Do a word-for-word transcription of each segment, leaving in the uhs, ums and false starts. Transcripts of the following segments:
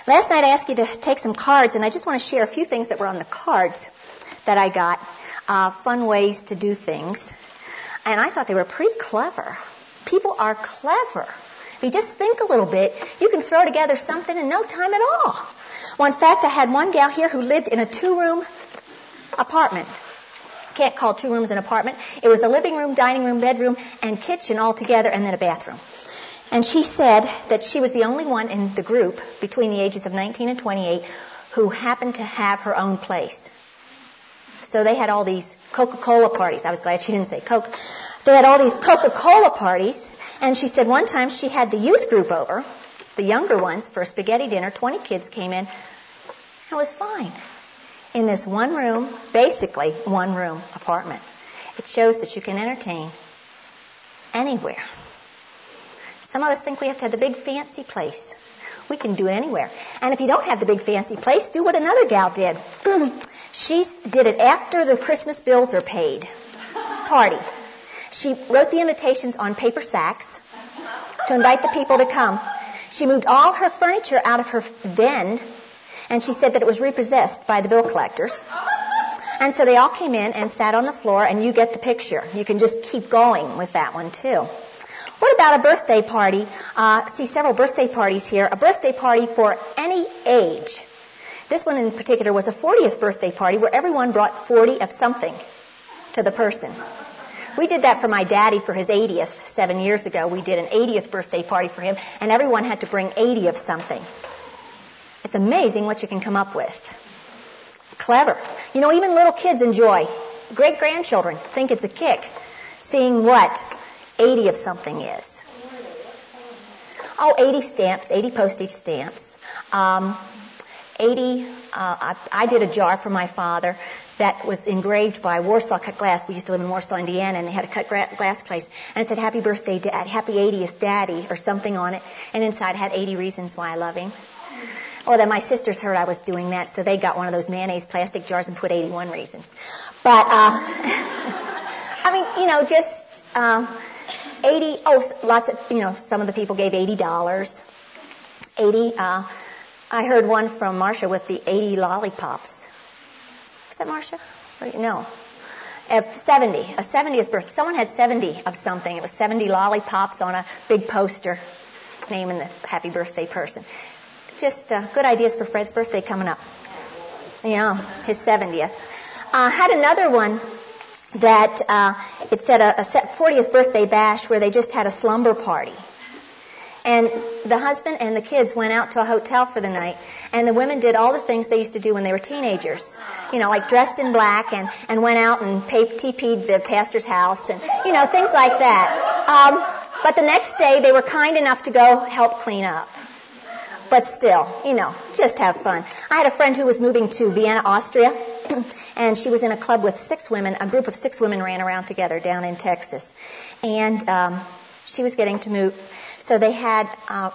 Last night I asked you to take some cards, and I just want to share a few things that were on the cards that I got, uh, fun ways to do things. And I thought they were pretty clever. People are clever. If you just think a little bit, you can throw together something in no time at all. Well, in fact, I had one gal here who lived in a two-room apartment. Can't call two rooms an apartment. It was a living room, dining room, bedroom, and kitchen all together, and then a bathroom. And she said that she was the only one in the group between the ages of nineteen and twenty-eight who happened to have her own place. So they had all these Coca-Cola parties. I was glad she didn't say Coke. They had all these Coca-Cola parties, and she said one time she had the youth group over, the younger ones, for a spaghetti dinner. twenty kids came in. It was fine. In this one room, basically one room apartment. It shows that you can entertain anywhere. Some of us think we have to have the big fancy place. We can do it anywhere. And if you don't have the big fancy place, do what another gal did. She did it after the Christmas bills are paid. Party. She wrote the invitations on paper sacks to invite the people to come. She moved all her furniture out of her den, and she said that it was repossessed by the bill collectors. And so they all came in and sat on the floor, and you get the picture. You can just keep going with that one, too. What about a birthday party? Uh, see several birthday parties here. A birthday party for any age. This one in particular was a fortieth birthday party where everyone brought forty of something to the person. We did that for my daddy for his eightieth seven years ago. We did an eightieth birthday party for him, and everyone had to bring eighty of something. It's amazing what you can come up with. Clever. You know, even little kids enjoy. Great-grandchildren think it's a kick seeing what eighty of something is. Oh, eighty stamps, eighty postage stamps. Um, eighty, uh, I, I did a jar for my father that was engraved by Warsaw Cut Glass. We used to live in Warsaw, Indiana, and they had a cut gra- glass place. And it said, Happy Birthday, Dad, Happy eightieth, Daddy, or something on it. And inside it had eighty reasons why I love him. Oh, then my sisters heard I was doing that, so they got one of those mayonnaise plastic jars and put eighty-one reasons. But, uh, I mean, you know, just... Um, eighty, oh, lots of, you know, some of the people gave eighty dollars. eighty, uh, I heard one from Marcia with the eighty lollipops. Was that Marcia? No. Uh, seventy, a seventieth birthday. Someone had seventy of something. It was seventy lollipops on a big poster naming the happy birthday person. Just uh, good ideas for Fred's birthday coming up. Yeah, his seventieth. I uh, had another one that uh, it said a, a fortieth birthday bash where they just had a slumber party. And the husband and the kids went out to a hotel for the night, and the women did all the things they used to do when they were teenagers. You know, like dressed in black and, and went out and pay, T P'd the pastor's house and, you know, things like that. Um, but the next day they were kind enough to go help clean up. But still, you know, just have fun. I had a friend who was moving to Vienna, Austria, and she was in a club with six women. A group of six women ran around together down in Texas. And um, she was getting to move. So they had, uh,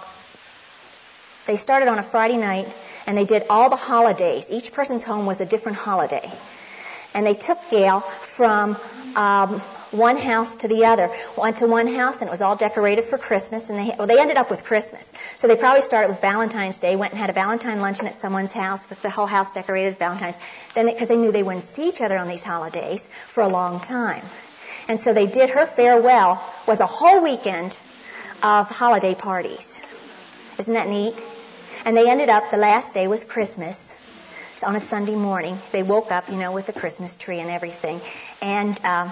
they started on a Friday night, and they did all the holidays. Each person's home was a different holiday. And they took Gail from um, one house to the other. Went to one house, and it was all decorated for Christmas. And they well, they ended up with Christmas. So they probably started with Valentine's Day, went and had a Valentine luncheon at someone's house with the whole house decorated as Valentine's. Then, because they, they knew they wouldn't see each other on these holidays for a long time. And so they did her farewell, was a whole weekend of holiday parties. Isn't that neat? And they ended up, the last day was Christmas. On a Sunday morning, they woke up, you know, with the Christmas tree and everything. And um,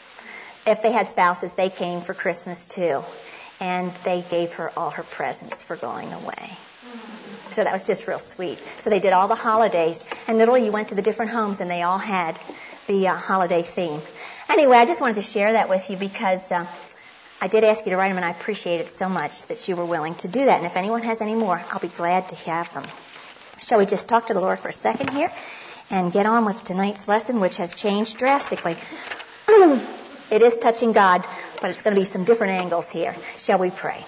if they had spouses, they came for Christmas too. And they gave her all her presents for going away. So that was just real sweet. So they did all the holidays. And literally you went to the different homes and they all had the uh, holiday theme. Anyway, I just wanted to share that with you because uh, I did ask you to write them, and I appreciate it so much that you were willing to do that. And if anyone has any more, I'll be glad to have them. Shall we just talk to the Lord for a second here and get on with tonight's lesson, which has changed drastically. It is touching God, but it's going to be some different angles here. Shall we pray?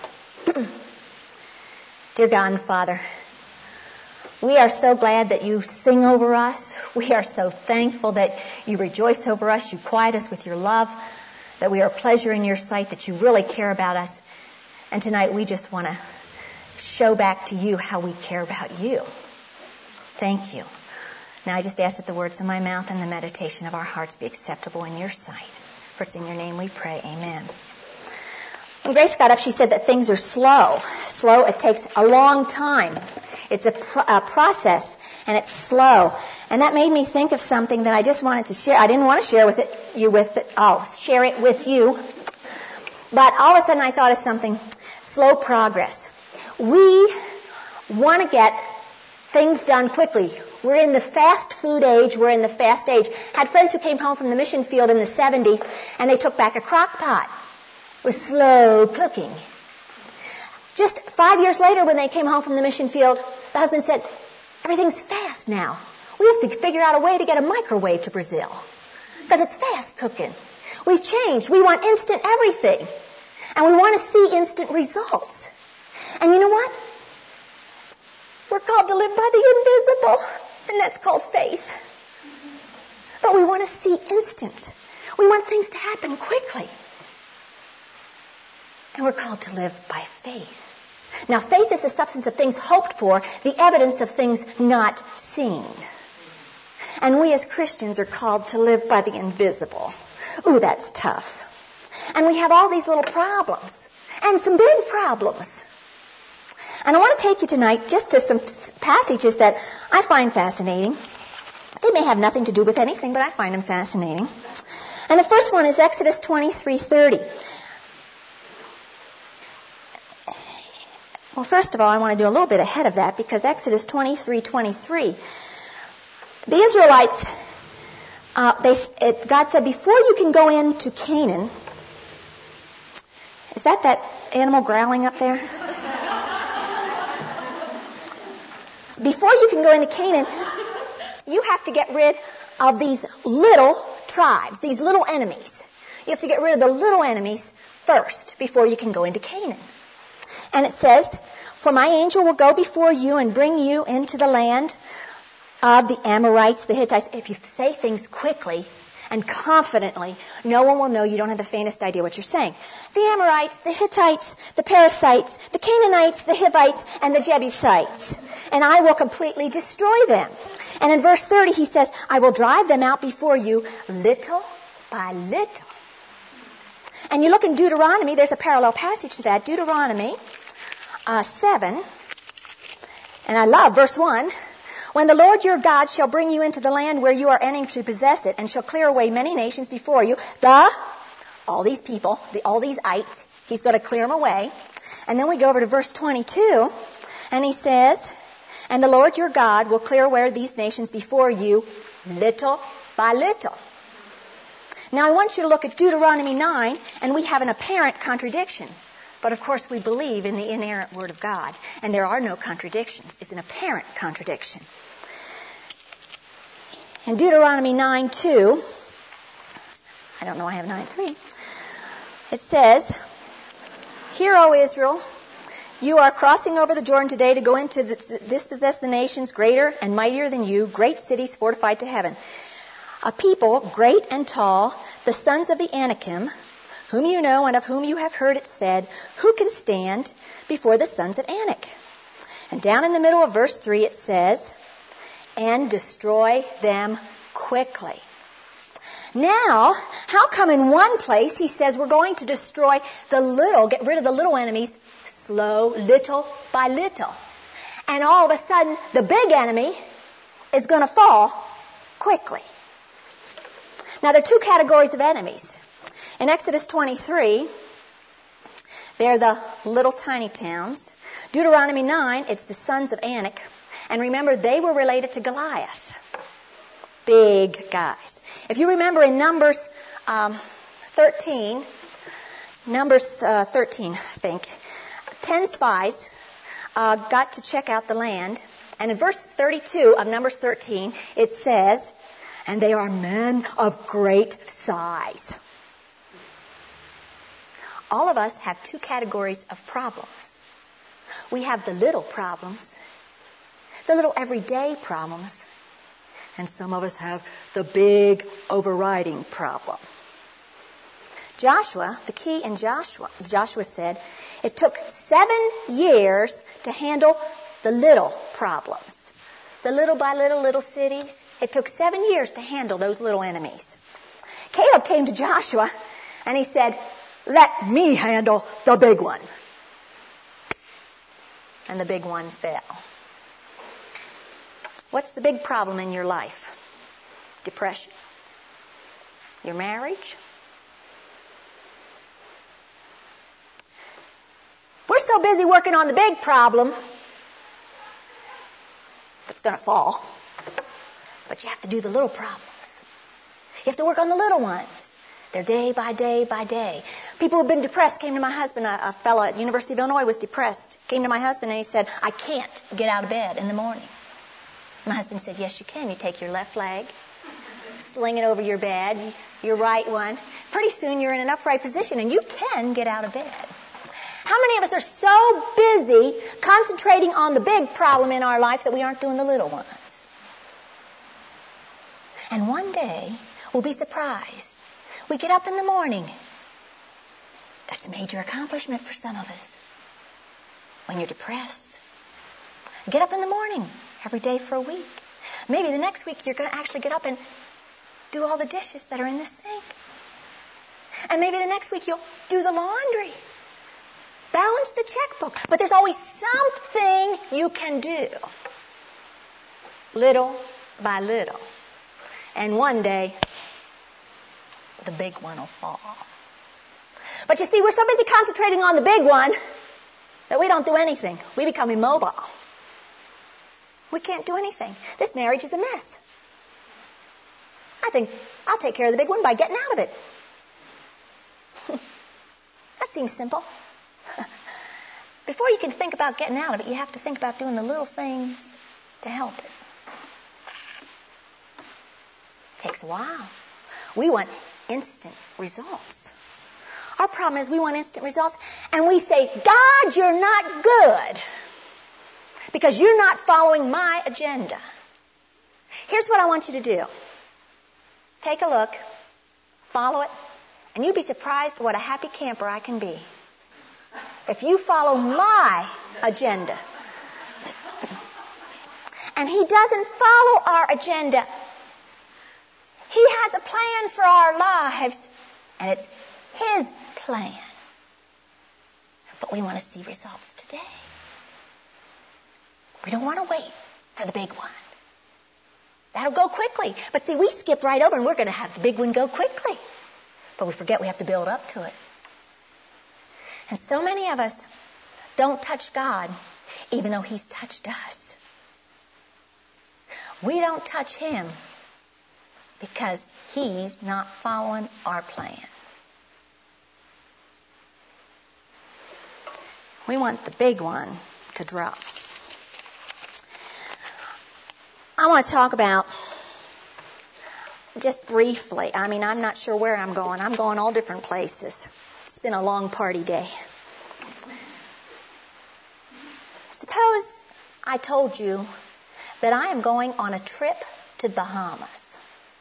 Dear God and Father, we are so glad that you sing over us. We are so thankful that you rejoice over us. You quiet us with your love, that we are a pleasure in your sight, that you really care about us. And tonight we just want to show back to you how we care about you. Thank you. Now I just ask that the words of my mouth and the meditation of our hearts be acceptable in your sight. For it's in your name we pray. Amen. When Grace got up, she said that things are slow. Slow, it takes a long time. It's a, pr- a process, and it's slow. And that made me think of something that I just wanted to share. I didn't want to share with it, you with it. I'll share it with you. But all of a sudden I thought of something. Slow progress. We want to get things done quickly. We're in the fast food age. We're in the fast age. Had friends who came home from the mission field in the seventies, and they took back a crock pot with slow cooking. Just five years later, when they came home from the mission field, the husband said, everything's fast now. We have to figure out a way to get a microwave to Brazil because it's fast cooking. We've changed. We want instant everything. And we want to see instant results. And you know what? We're called to live by the invisible, and that's called faith. But we want to see instant. We want things to happen quickly. And we're called to live by faith. Now, faith is the substance of things hoped for, the evidence of things not seen. And we as Christians are called to live by the invisible. Ooh, that's tough. And we have all these little problems, and some big problems. And I want to take you tonight just to some passages that I find fascinating. They may have nothing to do with anything, but I find them fascinating. And the first one is Exodus twenty-three thirty. Well, first of all, I want to do a little bit ahead of that, because Exodus twenty-three twenty-three, the Israelites, uh, they, it, God said, before you can go into Canaan, is that that animal growling up there? Before you can go into Canaan, you have to get rid of these little tribes, these little enemies. You have to get rid of the little enemies first before you can go into Canaan. And it says, for my angel will go before you and bring you into the land of the Amorites, the Hittites. If you say things quickly and confidently, no one will know you don't have the faintest idea what you're saying. The Amorites, the Hittites, the Perizzites, the Canaanites, the Hivites, and the Jebusites. And I will completely destroy them. And in verse thirty he says, I will drive them out before you little by little. And you look in Deuteronomy, there's a parallel passage to that. Deuteronomy uh, seven. And I love verse one. When the Lord your God shall bring you into the land where you are entering to possess it, and shall clear away many nations before you, the, all these people, the, all these ites, he's going to clear them away. And then we go over to verse twenty-two, and he says, and the Lord your God will clear away these nations before you, little by little. Now I want you to look at Deuteronomy nine, and we have an apparent contradiction. But of course we believe in the inerrant Word of God, and there are no contradictions. It's an apparent contradiction. In Deuteronomy nine two, I don't know, I have nine three, it says, Hear, O Israel, you are crossing over the Jordan today to go into the, to dispossess the nations greater and mightier than you, great cities fortified to heaven. A people great and tall, the sons of the Anakim, whom you know and of whom you have heard it said, who can stand before the sons of Anak? And down in the middle of verse three it says, and destroy them quickly. Now, how come in one place he says we're going to destroy the little, get rid of the little enemies, slow, little by little. And all of a sudden, the big enemy is going to fall quickly. Now, there are two categories of enemies. In Exodus twenty-three, they're the little tiny towns. Deuteronomy nine, it's the sons of Anak. And remember, they were related to Goliath. Big guys. If you remember in Numbers um, thirteen, Numbers uh, thirteen, I think, ten spies uh, got to check out the land. And in verse thirty-two of Numbers thirteen, it says, and they are men of great size. All of us have two categories of problems. We have the little problems, the little everyday problems, and some of us have the big overriding problem. Joshua, the key in Joshua, Joshua said, it took seven years to handle the little problems. The little by little, little cities. It took seven years to handle those little enemies. Caleb came to Joshua and he said, let me handle the big one. And the big one fell. What's the big problem in your life? Depression? Your marriage? We're so busy working on the big problem, it's going to fall. But you have to do the little problems. You have to work on the little ones. They're day by day by day. People who've been depressed came to my husband. A, a fellow at University of Illinois was depressed. Came to my husband and he said, I can't get out of bed in the morning. My husband said, yes, you can. You take your left leg, sling it over your bed, your right one. Pretty soon you're in an upright position and you can get out of bed. How many of us are so busy concentrating on the big problem in our life that we aren't doing the little ones? And one day, we'll be surprised. We get up in the morning. That's a major accomplishment for some of us. When you're depressed, get up in the morning every day for a week. Maybe the next week you're going to actually get up and do all the dishes that are in the sink. And maybe the next week you'll do the laundry. Balance the checkbook. But there's always something you can do. Little by little. And one day, the big one will fall. But you see, we're so busy concentrating on the big one that we don't do anything. We become immobile. We can't do anything. This marriage is a mess. I think I'll take care of the big one by getting out of it. That seems simple. Before you can think about getting out of it, you have to think about doing the little things to help it. It takes a while. We want instant results. Our problem is we want instant results, and we say, God, you're not good because you're not following my agenda. Here's what I want you to do. Take a look, follow it, and you'd be surprised what a happy camper I can be if you follow my agenda. And he doesn't follow our agenda. He has a plan for our lives, and it's his plan. But we want to see results today. We don't want to wait for the big one. That'll go quickly. But see, we skip right over and we're going to have the big one go quickly. But we forget we have to build up to it. And so many of us don't touch God, even though he's touched us. We don't touch him because he's not following our plan. We want the big one to drop. I want to talk about, just briefly, I mean, I'm not sure where I'm going. I'm going all different places. It's been a long party day. Suppose I told you that I am going on a trip to the Bahamas.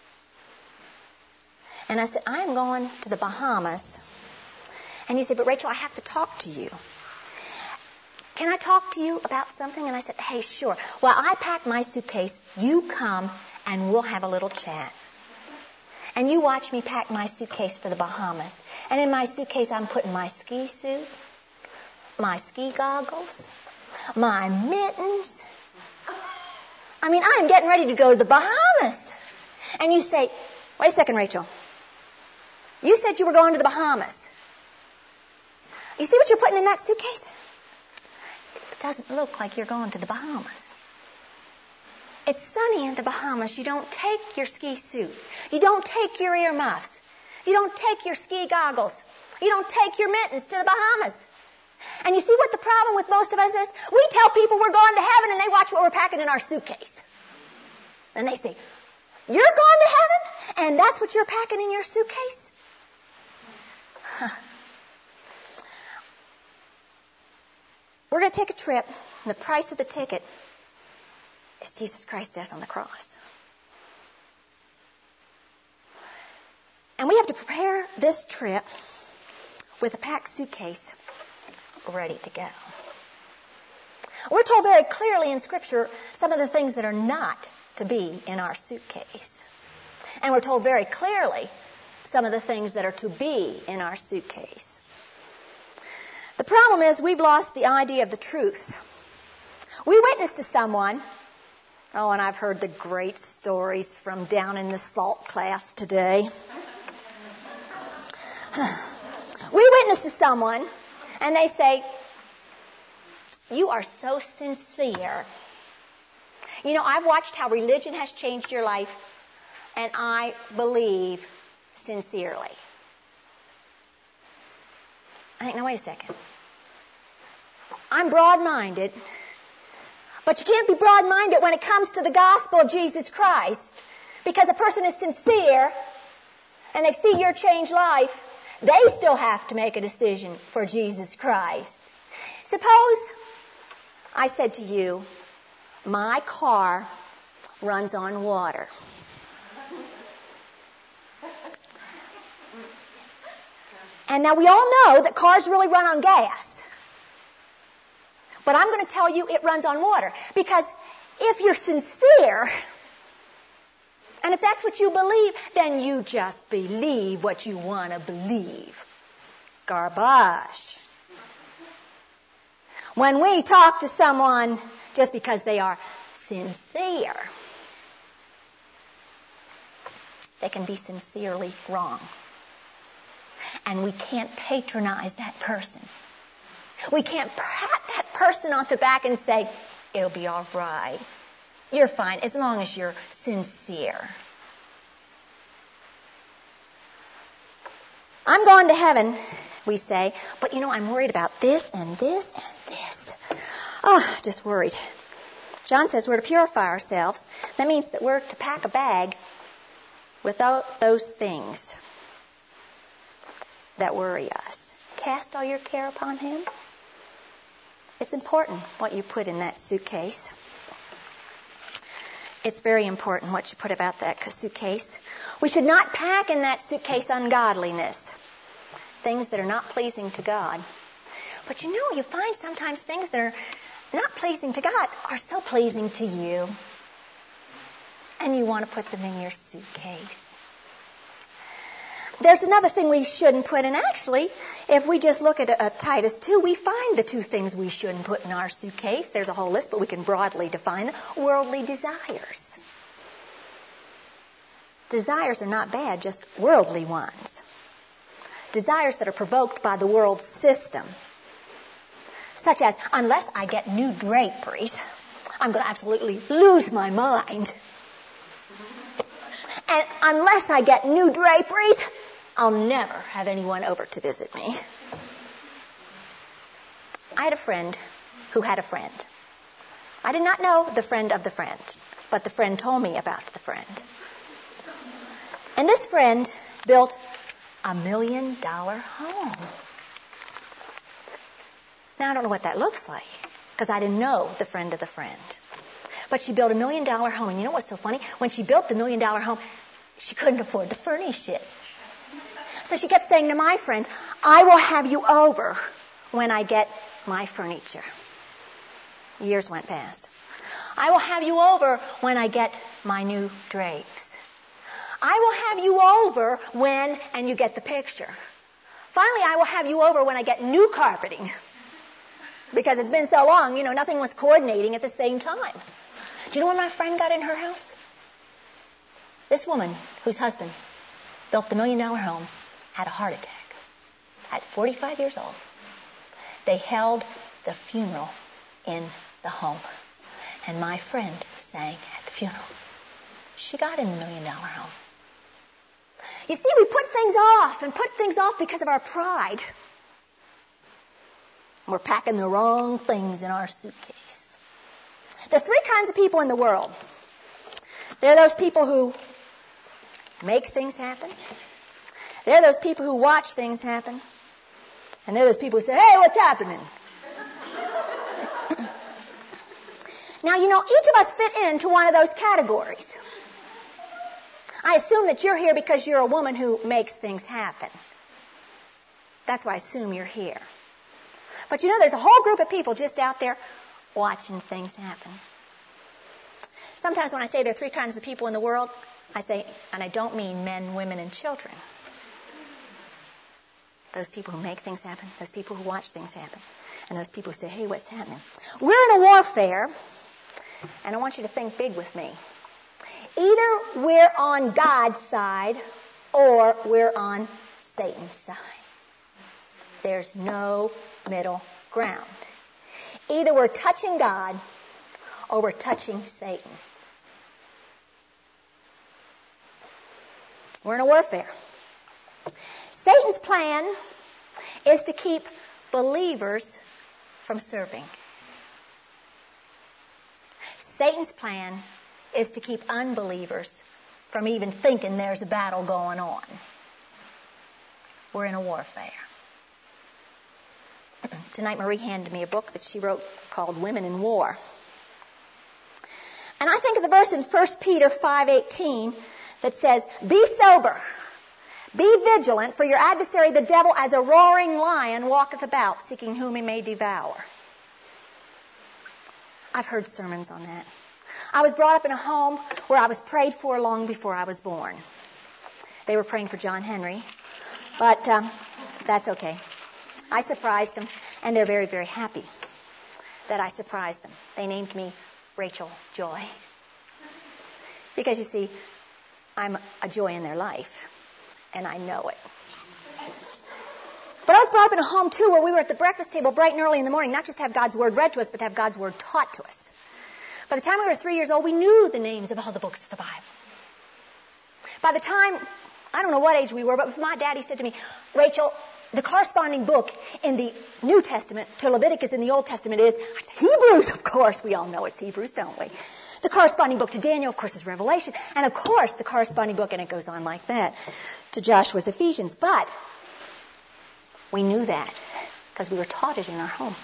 And I said, I'm going to the Bahamas. And you say, but Rachel, I have to talk to you. Can I talk to you about something? And I said, hey, sure. Well, I packed my suitcase. You come and we'll have a little chat. And you watch me pack my suitcase for the Bahamas. And in my suitcase, I'm putting my ski suit, my ski goggles, my mittens. I mean, I'm getting ready to go to the Bahamas. And you say, wait a second, Rachel. You said you were going to the Bahamas. You see what you're putting in that suitcase? It doesn't look like you're going to the Bahamas. It's sunny in the Bahamas. You don't take your ski suit. You don't take your earmuffs. You don't take your ski goggles. You don't take your mittens to the Bahamas. And you see what the problem with most of us is? We tell people we're going to heaven and they watch what we're packing in our suitcase. And they say, you're going to heaven? And that's what you're packing in your suitcase? Huh. We're going to take a trip, and the price of the ticket is Jesus Christ's death on the cross. And we have to prepare this trip with a packed suitcase ready to go. We're told very clearly in Scripture some of the things that are not to be in our suitcase. And we're told very clearly some of the things that are to be in our suitcase. The problem is we've lost the idea of the truth. We witnessed to someone, oh, and I've heard the great stories from down in the SALT class today. We witnessed to someone, and they say, "You are so sincere. You know, I've watched how religion has changed your life, and I believe sincerely." I think, now wait a second. I'm broad-minded, but you can't be broad-minded when it comes to the gospel of Jesus Christ, because a person is sincere and they see your changed life, they still have to make a decision for Jesus Christ. Suppose I said to you, my car runs on water. And now we all know that cars really run on gas. But I'm going to tell you it runs on water. Because if you're sincere, and if that's what you believe, then you just believe what you want to believe. Garbage. When we talk to someone just because they are sincere, they can be sincerely wrong. And we can't patronize that person. We can't pat that person on the back and say, "It'll be all right. You're fine as long as you're sincere." I'm going to heaven, we say, but you know, I'm worried about this and this and this. Oh, just worried. John says we're to purify ourselves. That means that we're to pack a bag without those things that worry us. Cast all your care upon Him. It's important what you put in that suitcase. It's very important what you put about that suitcase. We should not pack in that suitcase ungodliness, things that are not pleasing to God. But you know, you find sometimes things that are not pleasing to God are so pleasing to you. And you want to put them in your suitcase. There's another thing we shouldn't put in. Actually, if we just look at uh, Titus two, we find the two things we shouldn't put in our suitcase. There's a whole list, but we can broadly define them. Worldly desires. Desires are not bad, just worldly ones. Desires that are provoked by the world's system. Such as, unless I get new draperies, I'm going to absolutely lose my mind. And unless I get new draperies, I'll never have anyone over to visit me. I had a friend who had a friend. I did not know the friend of the friend, but the friend told me about the friend. And this friend built a million dollar home. Now, I don't know what that looks like, because I didn't know the friend of the friend. But she built a million dollar home. And you know what's so funny? When she built the million dollar home, she couldn't afford to furnish it. So she kept saying to my friend, "I will have you over when I get my furniture." Years went past. "I will have you over when I get my new drapes. I will have you over when," and you get the picture. Finally, "I will have you over when I get new carpeting." Because it's been so long, you know, nothing was coordinating at the same time. Do you know when my friend got in her house? This woman, whose husband built the million dollar home, had a heart attack at forty-five years old. They held the funeral in the home. And my friend sang at the funeral. She got in the million dollar home. You see, we put things off and put things off because of our pride. We're packing the wrong things in our suitcase. There's three kinds of people in the world. There are those people who make things happen. There are those people who watch things happen. And there are those people who say, "Hey, what's happening?" Now, you know, each of us fit into one of those categories. I assume that you're here because you're a woman who makes things happen. That's why I assume you're here. But you know, there's a whole group of people just out there watching things happen. Sometimes when I say there are three kinds of people in the world, I say, and I don't mean men, women, and children. Those people who make things happen, those people who watch things happen, and those people who say, hey, what's happening? We're in a warfare, and I want you to think big with me. Either we're on God's side or we're on Satan's side. There's no middle ground. Either we're touching God or we're touching Satan. We're in a warfare. Satan's plan is to keep believers from serving. Satan's plan is to keep unbelievers from even thinking there's a battle going on. We're in a warfare. Tonight Marie handed me a book that she wrote called Women in War. And I think of the verse in First Peter five eighteen that says, be sober, be vigilant, for your adversary the devil as a roaring lion walketh about, seeking whom he may devour. I've heard sermons on that. I was brought up in a home where I was prayed for long before I was born. They were praying for John Henry, but um, that's okay. I surprised them, and they're very, very happy that I surprised them. They named me Rachel Joy. Because, you see, I'm a joy in their life, and I know it. But I was brought up in a home, too, where we were at the breakfast table bright and early in the morning, not just to have God's Word read to us, but to have God's Word taught to us. By the time we were three years old, we knew the names of all the books of the Bible. By the time, I don't know what age we were, but my daddy said to me, Rachel, the corresponding book in the New Testament to Leviticus in the Old Testament is Hebrews, of course. We all know it's Hebrews, don't we? The corresponding book to Daniel, of course, is Revelation. And, of course, the corresponding book, and it goes on like that, to Joshua's Ephesians. But we knew that because we were taught it in our home.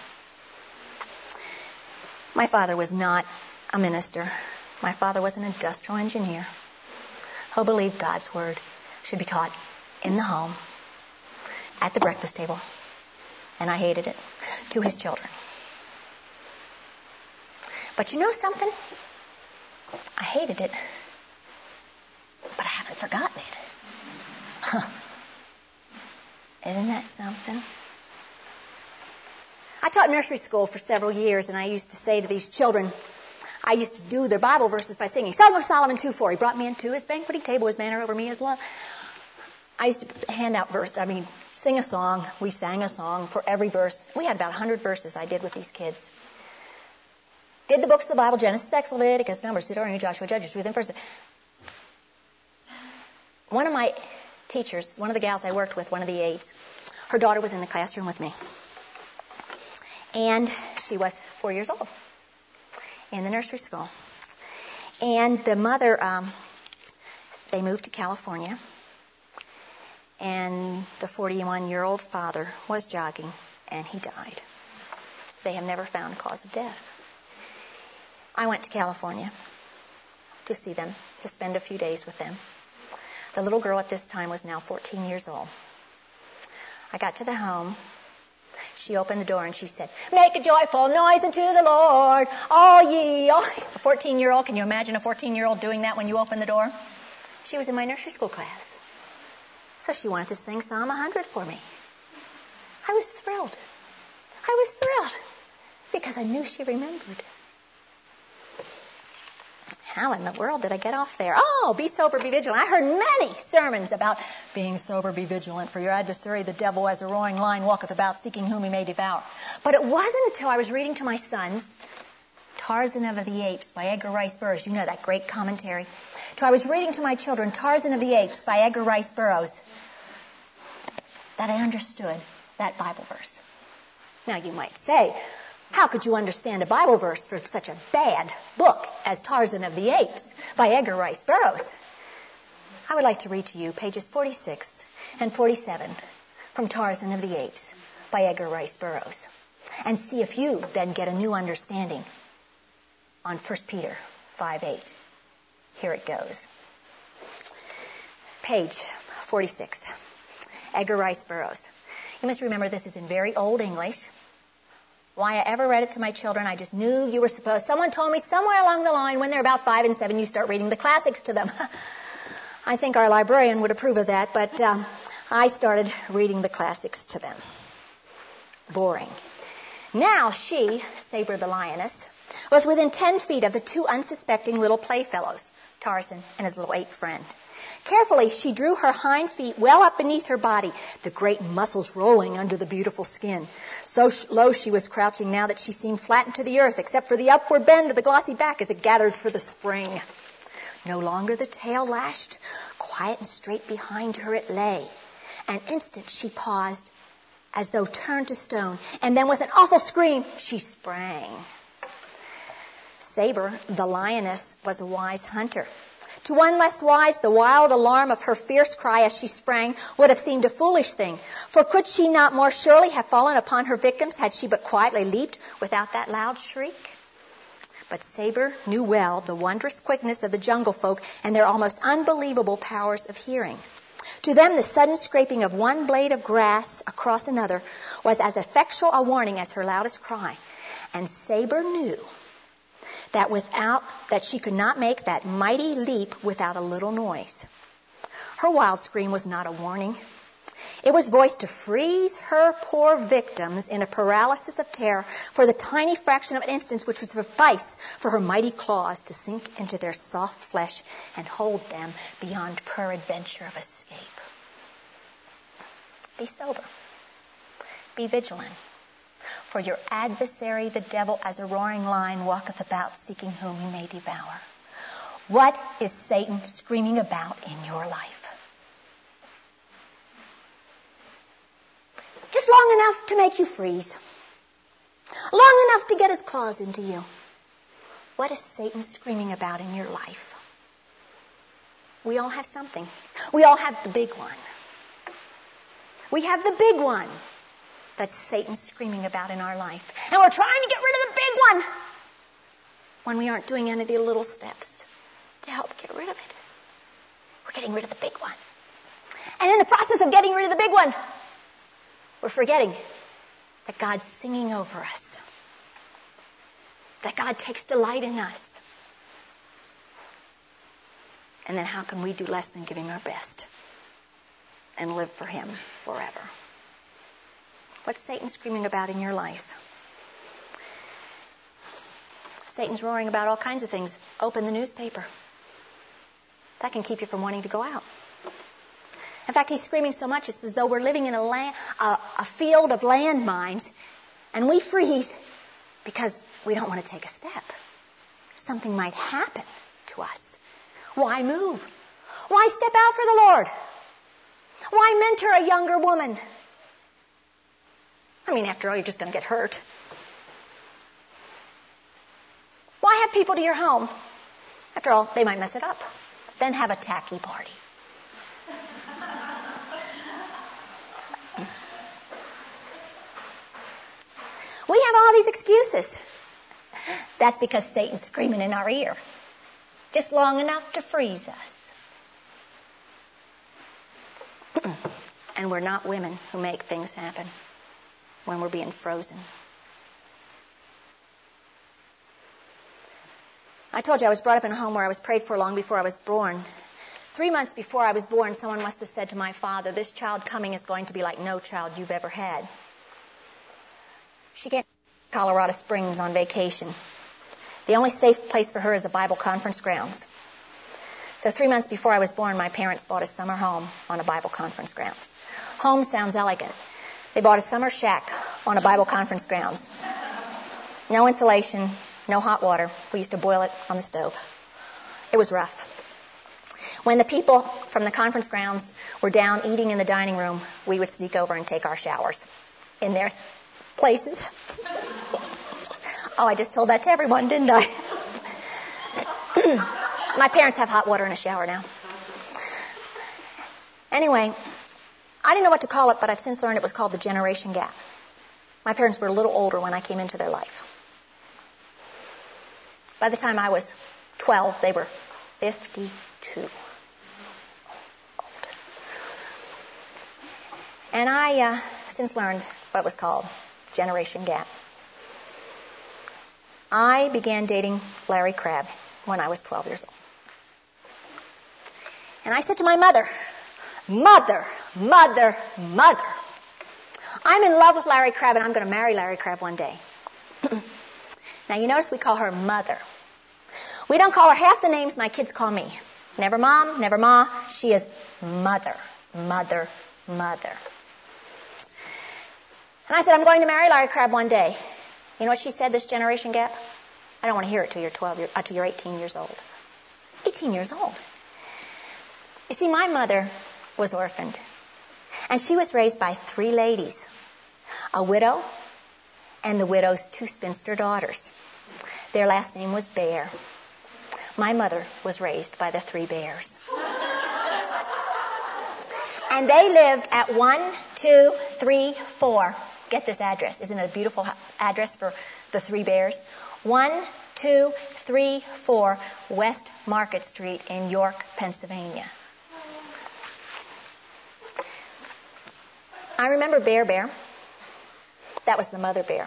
My father was not a minister. My father was an industrial engineer who believed God's Word should be taught in the home, at the breakfast table, and I hated it, to his children. But you know something? I hated it, but I haven't forgotten it. Huh. Isn't that something? I taught nursery school for several years, and I used to say to these children, I used to do their Bible verses by singing Song of Solomon two four. He brought me into his banqueting table, his manner over me is love. I used to hand out verses, I mean, sing a song. We sang a song for every verse. We had about one hundred verses I did with these kids. Did the books of the Bible, Genesis, Exodus, Leviticus, Numbers, Deuteronomy, Joshua, Judges, Ruth, and First. One of my teachers, one of the gals I worked with, one of the aides, her daughter was in the classroom with me. And she was four years old in the nursery school. And the mother, um, they moved to California. And the forty-one-year-old father was jogging, and he died. They have never found a cause of death. I went to California to see them, to spend a few days with them. The little girl at this time was now fourteen years old. I got to the home. She opened the door and she said, make a joyful noise unto the Lord, all ye. All. A fourteen-year-old, can you imagine a fourteen-year-old doing that when you open the door? She was in my nursery school class. So she wanted to sing Psalm one hundred for me. I was thrilled. I was thrilled because I knew she remembered. How in the world did I get off there? Oh, be sober, be vigilant. I heard many sermons about being sober, be vigilant, for your adversary, the devil, as a roaring lion, walketh about, seeking whom he may devour. But it wasn't until I was reading to my sons Tarzan of the Apes by Edgar Rice Burroughs. You know that great commentary. So I was reading to my children Tarzan of the Apes by Edgar Rice Burroughs that I understood that Bible verse. Now you might say, how could you understand a Bible verse for such a bad book as Tarzan of the Apes by Edgar Rice Burroughs? I would like to read to you pages forty-six and forty-seven from Tarzan of the Apes by Edgar Rice Burroughs, and see if you then get a new understanding on First Peter five eight. Here it goes. Page forty-six. Edgar Rice Burroughs. You must remember this is in very old English. Why I ever read it to my children, I just knew you were supposed. Someone told me somewhere along the line when they're about five and seven, you start reading the classics to them. I think our librarian would approve of that, but um, I started reading the classics to them. Boring. Now she, Saber the lioness, was within ten feet of the two unsuspecting little playfellows, Tarzan and his little ape friend. Carefully, she drew her hind feet well up beneath her body, the great muscles rolling under the beautiful skin. So low she was crouching now that she seemed flattened to the earth, except for the upward bend of the glossy back as it gathered for the spring. No longer the tail lashed. Quiet and straight behind her it lay. An instant she paused, as though turned to stone, and then with an awful scream, she sprang. Saber, the lioness, was a wise hunter. To one less wise, the wild alarm of her fierce cry as she sprang would have seemed a foolish thing, for could she not more surely have fallen upon her victims had she but quietly leaped without that loud shriek? But Saber knew well the wondrous quickness of the jungle folk and their almost unbelievable powers of hearing. To them, the sudden scraping of one blade of grass across another was as effectual a warning as her loudest cry. And Saber knew that without that she could not make that mighty leap without a little noise. Her wild scream was not a warning. It was voiced to freeze her poor victims in a paralysis of terror for the tiny fraction of an instant which would suffice for her mighty claws to sink into their soft flesh and hold them beyond peradventure of escape. Be sober. Be vigilant. For your adversary, the devil, as a roaring lion, walketh about, seeking whom he may devour. What is Satan screaming about in your life? Just long enough to make you freeze. Long enough to get his claws into you. What is Satan screaming about in your life? We all have something. We all have the big one. We have the big one. That's Satan screaming about in our life. And we're trying to get rid of the big one when we aren't doing any of the little steps to help get rid of it. We're getting rid of the big one. And in the process of getting rid of the big one, we're forgetting that God's singing over us. That God takes delight in us. And then how can we do less than give him our best and live for him forever? What's Satan screaming about in your life? Satan's roaring about all kinds of things. Open the newspaper. That can keep you from wanting to go out. In fact, he's screaming so much, it's as though we're living in a, land, a, a field of landmines, and we freeze because we don't want to take a step. Something might happen to us. Why move? Why step out for the Lord? Why mentor a younger woman? I mean, after all, you're just going to get hurt. Why have people to your home? After all, they might mess it up. Then have a tacky party. We have all these excuses. That's because Satan's screaming in our ear. Just long enough to freeze us. And we're not women who make things happen when we're being frozen. I told you I was brought up in a home where I was prayed for long before I was born. Three months before I was born, someone must have said to my father, "This child coming is going to be like no child you've ever had." She came to Colorado Springs on vacation. The only safe place for her is the Bible conference grounds. So three months before I was born, my parents bought a summer home on a Bible conference grounds. Home sounds elegant. They bought a summer shack on a Bible conference grounds. No insulation, no hot water. We used to boil it on the stove. It was rough. When the people from the conference grounds were down eating in the dining room, we would sneak over and take our showers in their places. Oh, I just told that to everyone, didn't I? My parents have hot water in a shower now. Anyway, I didn't know what to call it, but I've since learned it was called the generation gap. My parents were a little older when I came into their life. By the time I was twelve, they were fifty-two. Old. And I uh, since learned what was called generation gap. I began dating Larry Crabb when I was twelve years old. And I said to my mother, Mother, Mother, Mother, I'm in love with Larry Crabb and I'm going to marry Larry Crabb one day. Now you notice we call her Mother. We don't call her half the names my kids call me. Never Mom, never Ma. She is Mother, Mother, Mother. And I said, I'm going to marry Larry Crabb one day. You know what she said, this generation gap? I don't want to hear it till you're twelve years, uh, till you're eighteen years old. eighteen years old. You see, my mother was orphaned. And she was raised by three ladies. A widow and the widow's two spinster daughters. Their last name was Bear. My mother was raised by the three Bears. And they lived at one, two, three, four. Get this address. Isn't it a beautiful address for the three Bears? One, two, three, four, West Market Street in York, Pennsylvania. I remember Bear Bear. That was the mother bear.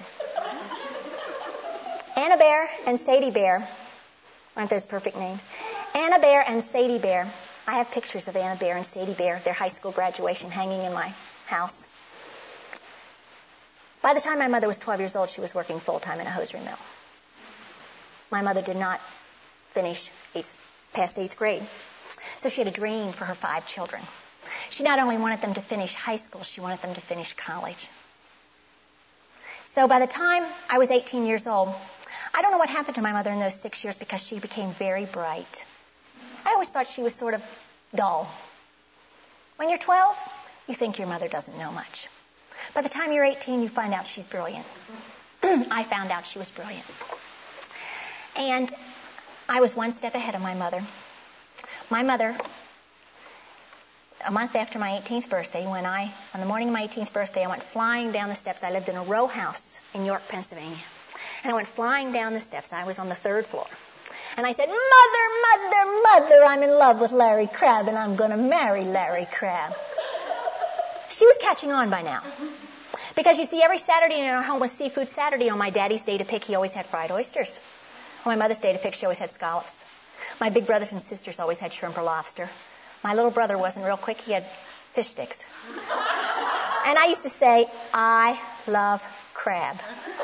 Anna Bear and Sadie Bear. Aren't those perfect names? Anna Bear and Sadie Bear. I have pictures of Anna Bear and Sadie Bear, their high school graduation, hanging in my house. By the time my mother was twelve years old, she was working full-time in a hosiery mill. My mother did not finish eighth, past eighth grade. So she had a dream for her five children. She not only wanted them to finish high school, she wanted them to finish college. So by the time I was eighteen years old, I don't know what happened to my mother in those six years because she became very bright. I always thought she was sort of dull. When you're twelve, you think your mother doesn't know much. By the time you're eighteen, you find out she's brilliant. I found out she was brilliant. And I was one step ahead of my mother. My mother, a month after my eighteenth birthday, when I, on the morning of my eighteenth birthday, I went flying down the steps. I lived in a row house in York, Pennsylvania. And I went flying down the steps. I was on the third floor. And I said, Mother, Mother, Mother, I'm in love with Larry Crabb and I'm going to marry Larry Crabb. She was catching on by now. Because you see, every Saturday in our home was Seafood Saturday. On my daddy's day to pick, he always had fried oysters. On my mother's day to pick, she always had scallops. My big brothers and sisters always had shrimp or lobster. My little brother wasn't real quick. He had fish sticks. And I used to say, I love crab.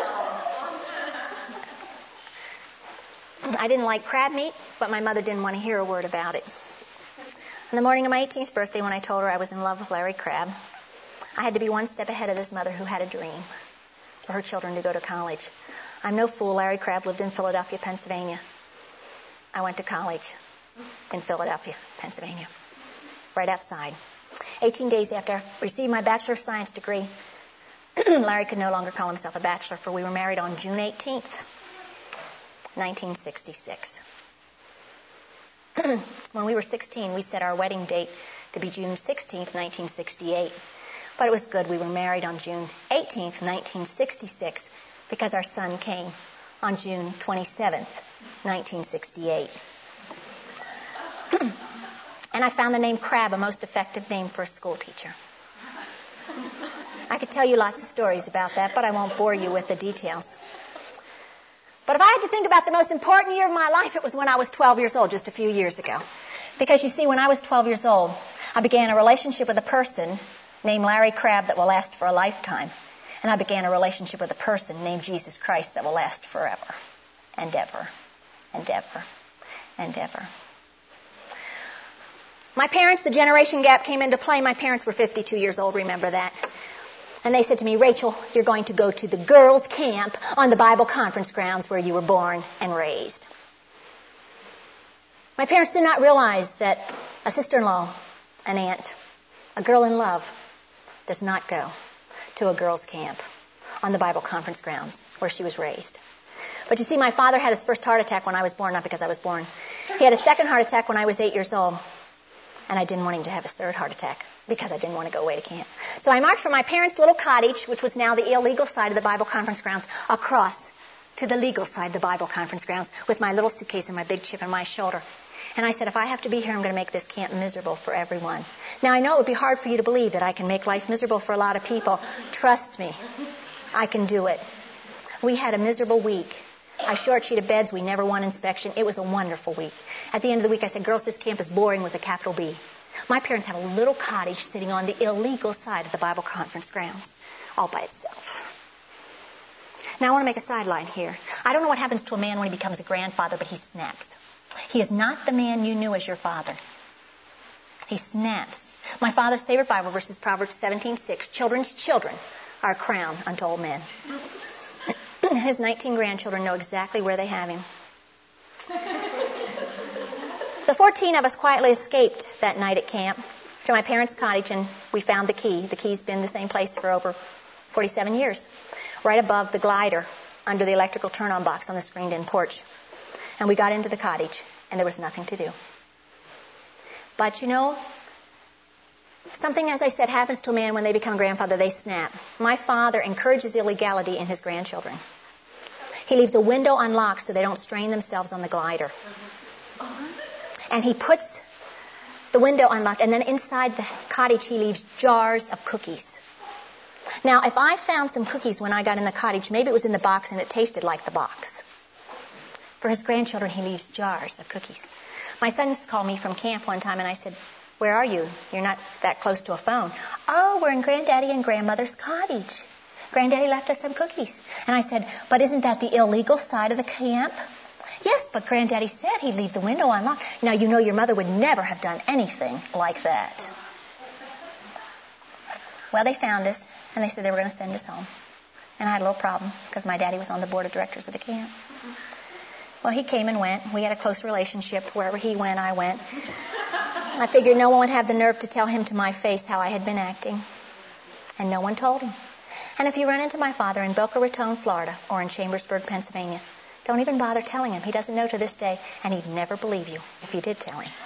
I didn't like crab meat, but my mother didn't want to hear a word about it. On the morning of my eighteenth birthday, when I told her I was in love with Larry Crabb, I had to be one step ahead of this mother who had a dream for her children to go to college. I'm no fool. Larry Crabb lived in Philadelphia, Pennsylvania. I went to college in Philadelphia, Pennsylvania, right outside. eighteen days after I received my Bachelor of Science degree, Larry could no longer call himself a bachelor, for we were married on June eighteenth, nineteen sixty-six. When we were sixteen, we set our wedding date to be June sixteenth, nineteen sixty-eight. But it was good. We were married on June eighteenth, nineteen sixty-six, because our son came on June twenty-seventh, nineteen sixty-eight. And I found the name Crabb a most effective name for a school teacher. I could tell you lots of stories about that, but I won't bore you with the details. But if I had to think about the most important year of my life, it was when I was twelve years old, just a few years ago. Because you see, when I was twelve years old, I began a relationship with a person named Larry Crabb that will last for a lifetime. And I began a relationship with a person named Jesus Christ that will last forever and ever and ever and ever. My parents, the generation gap came into play. My parents were fifty-two years old, remember that. And they said to me, Rachel, you're going to go to the girls' camp on the Bible conference grounds where you were born and raised. My parents did not realize that a sister-in-law, an aunt, a girl in love, does not go to a girls' camp on the Bible conference grounds where she was raised. But you see, my father had his first heart attack when I was born, not because I was born. He had a second heart attack when I was eight years old. And I didn't want him to have his third heart attack because I didn't want to go away to camp. So I marched from my parents' little cottage, which was now the illegal side of the Bible conference grounds, across to the legal side of the Bible conference grounds with my little suitcase and my big chip on my shoulder. And I said, if I have to be here, I'm going to make this camp miserable for everyone. Now, I know it would be hard for you to believe that I can make life miserable for a lot of people. Trust me, I can do it. We had a miserable week. I short-sheeted beds. We never won inspection. It was a wonderful week. At the end of the week, I said, girls, this camp is boring with a capital B. My parents have a little cottage sitting on the illegal side of the Bible conference grounds, all by itself. Now, I want to make a sideline here. I don't know what happens to a man when he becomes a grandfather, but he snaps. He is not the man you knew as your father. He snaps. My father's favorite Bible verse is Proverbs seventeen six. Children's children are a crown unto old men. His nineteen grandchildren know exactly where they have him. The fourteen of us quietly escaped that night at camp to my parents' cottage, and we found the key. The key's been the same place for over forty-seven years, right above the glider under the electrical turn-on box on the screened-in porch. And we got into the cottage, and there was nothing to do. But, you know, something, as I said, happens to a man when they become a grandfather. They snap. My father encourages illegality in his grandchildren. He leaves a window unlocked so they don't strain themselves on the glider. And he puts the window unlocked, and then inside the cottage he leaves jars of cookies. Now, if I found some cookies when I got in the cottage, maybe it was in the box and it tasted like the box. For his grandchildren, he leaves jars of cookies. My sons called me from camp one time, and I said, where are you? You're not that close to a phone. Oh, we're in Granddaddy and Grandmother's cottage. Granddaddy left us some cookies. And I said, but isn't that the illegal side of the camp? Yes, but Granddaddy said he'd leave the window unlocked. Now, you know your mother would never have done anything like that. Well, they found us, and they said they were going to send us home. And I had a little problem, because my daddy was on the board of directors of the camp. Well, he came and went. We had a close relationship. Wherever he went, I went. I figured no one would have the nerve to tell him to my face how I had been acting. And no one told him. And if you run into my father in Boca Raton, Florida, or in Chambersburg, Pennsylvania, don't even bother telling him. He doesn't know to this day, and he'd never believe you if you did tell him.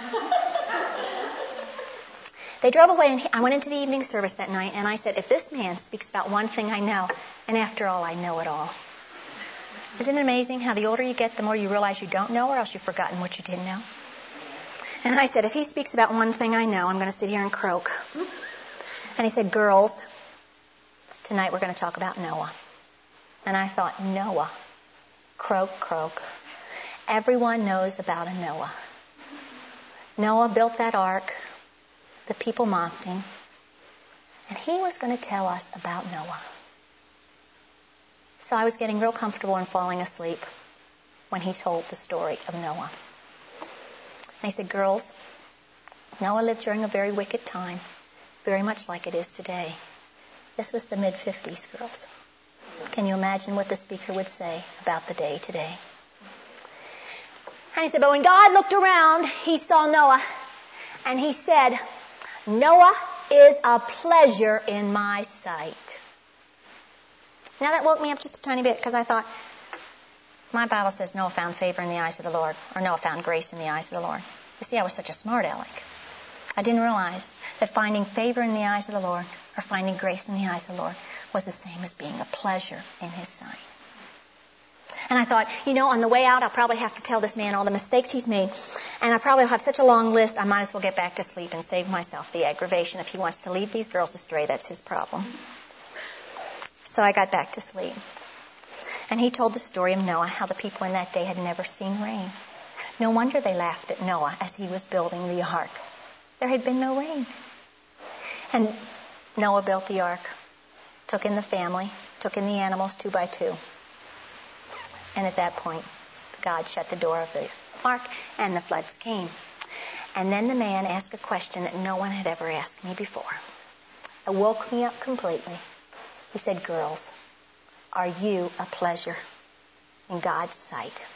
They drove away, and he, I went into the evening service that night, and I said, if this man speaks about one thing I know, and after all, I know it all. Isn't it amazing how the older you get, the more you realize you don't know, or else you've forgotten what you didn't know? And I said, if he speaks about one thing I know, I'm going to sit here and croak. And he said, girls, tonight we're going to talk about Noah. And I thought, Noah. Croak, croak. Everyone knows about a Noah. Noah built that ark. The people mocked him. And he was going to tell us about Noah. So I was getting real comfortable and falling asleep when he told the story of Noah. And he said, girls, Noah lived during a very wicked time, very much like it is today. This was the mid fifties, girls. Can you imagine what the speaker would say about the day today? And he said, but when God looked around, he saw Noah, and he said, Noah is a pleasure in my sight. Now that woke me up just a tiny bit, because I thought, my Bible says Noah found favor in the eyes of the Lord, or Noah found grace in the eyes of the Lord. You see, I was such a smart aleck. I didn't realize that finding favor in the eyes of the Lord, or finding grace in the eyes of the Lord, was the same as being a pleasure in his sight. And I thought, you know, on the way out, I'll probably have to tell this man all the mistakes he's made. And I probably have such a long list, I might as well get back to sleep and save myself the aggravation. If he wants to lead these girls astray, that's his problem. So I got back to sleep. And he told the story of Noah, how the people in that day had never seen rain. No wonder they laughed at Noah as he was building the ark. There had been no rain. And Noah built the ark, took in the family, took in the animals two by two. And at that point, God shut the door of the ark, and the floods came. And then the man asked a question that no one had ever asked me before. It woke me up completely. He said, girls, are you a pleasure in God's sight?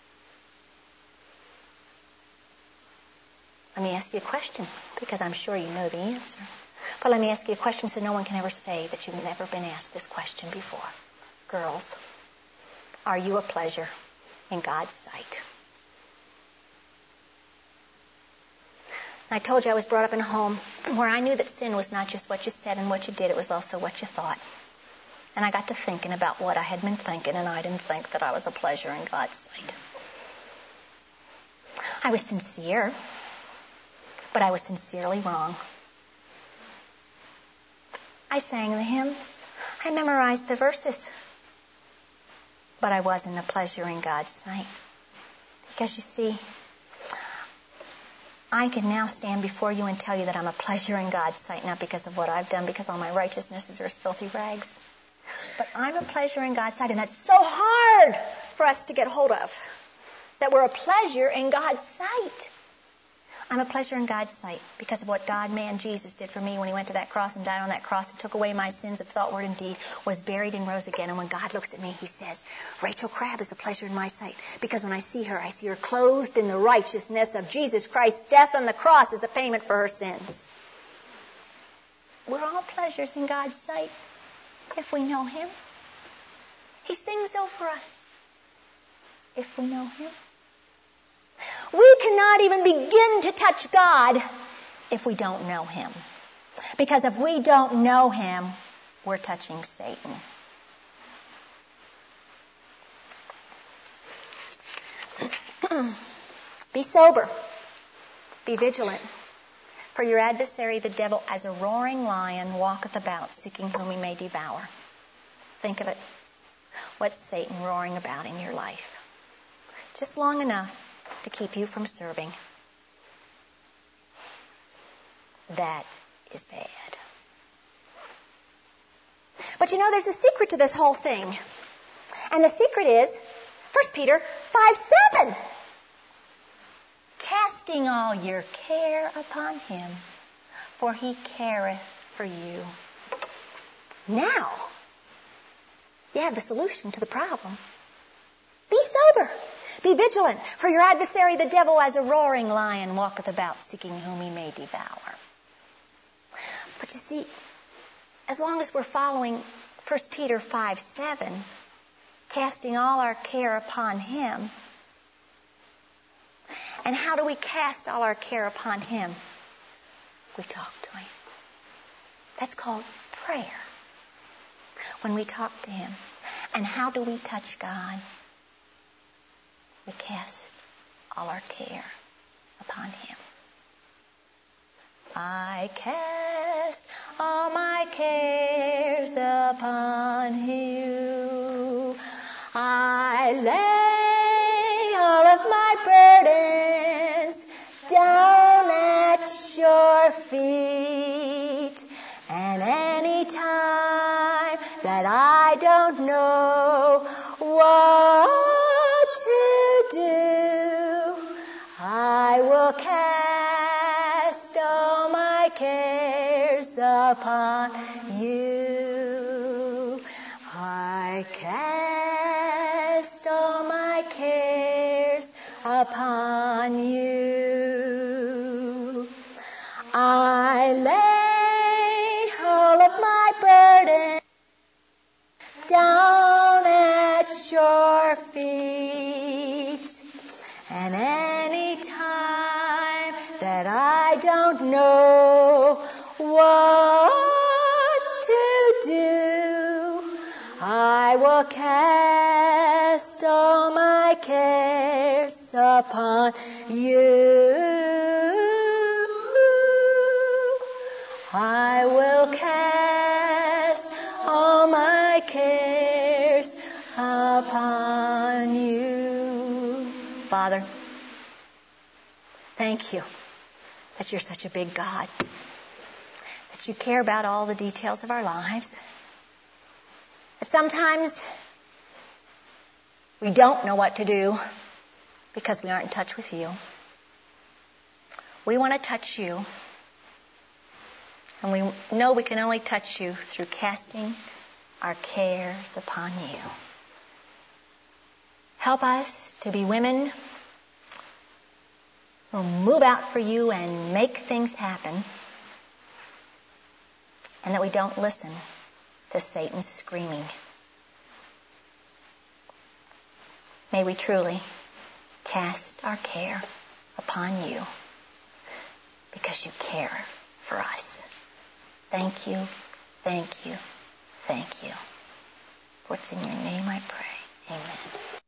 Let me ask you a question, because I'm sure you know the answer. But let me ask you a question so no one can ever say that you've never been asked this question before. Girls, are you a pleasure in God's sight? I told you I was brought up in a home where I knew that sin was not just what you said and what you did, it was also what you thought. And I got to thinking about what I had been thinking, and I didn't think that I was a pleasure in God's sight. I was sincere, but I was sincerely wrong. I sang the hymns. I memorized the verses. But I wasn't a pleasure in God's sight. Because you see, I can now stand before you and tell you that I'm a pleasure in God's sight, not because of what I've done, because all my righteousnesses are as filthy rags. But I'm a pleasure in God's sight, and that's so hard for us to get hold of, that we're a pleasure in God's sight. I'm a pleasure in God's sight because of what God, man, Jesus did for me when he went to that cross and died on that cross and took away my sins of thought, word, and deed, was buried and rose again. And when God looks at me, he says, Rachel Crabb is a pleasure in my sight because when I see her, I see her clothed in the righteousness of Jesus Christ. Death on the cross is a payment for her sins. We're all pleasures in God's sight if we know him. He sings over us if we know him. We cannot even begin to touch God if we don't know him. Because if we don't know him, we're touching Satan. Be sober. Be vigilant. For your adversary, the devil, as a roaring lion, walketh about, seeking whom he may devour. Think of it. What's Satan roaring about in your life? Just long enough to keep you from serving. That is bad. But you know, there's a secret to this whole thing. And the secret is First Peter five seven. Casting all your care upon him, for he careth for you. Now, you have the solution to the problem. Be sober. Be vigilant, for your adversary, the devil, as a roaring lion, walketh about, seeking whom he may devour. But you see, as long as we're following First Peter five seven, casting all our care upon him, and how do we cast all our care upon him? We talk to him. That's called prayer. When we talk to him. And how do we touch God? We cast all our care upon him. I cast all my cares upon you. I lay all of my burdens down at your feet. And any time that I don't know what to do, I will cast all my cares upon you. I cast all my cares upon you. I lay all of my burdens down at your feet. And any time that I don't know what to do, I will cast all my cares upon you. I will cast all my cares upon you. Father, thank you that you're such a big God, that you care about all the details of our lives, that sometimes we don't know what to do because we aren't in touch with you. We want to touch you, and we know we can only touch you through casting our cares upon you. Help us to be women who move out for you and make things happen, and that we don't listen to Satan's screaming. May we truly cast our care upon you because you care for us. Thank you, thank you, thank you. For it's in your name I pray. Amen.